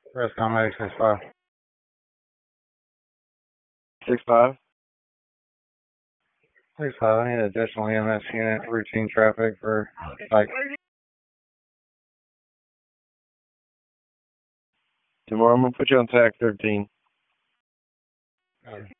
Press Commatic 6-5. 6-5. 6-5, I need additional EMS unit, routine traffic for, like, Tomorrow I'm going to put you on TAC 13.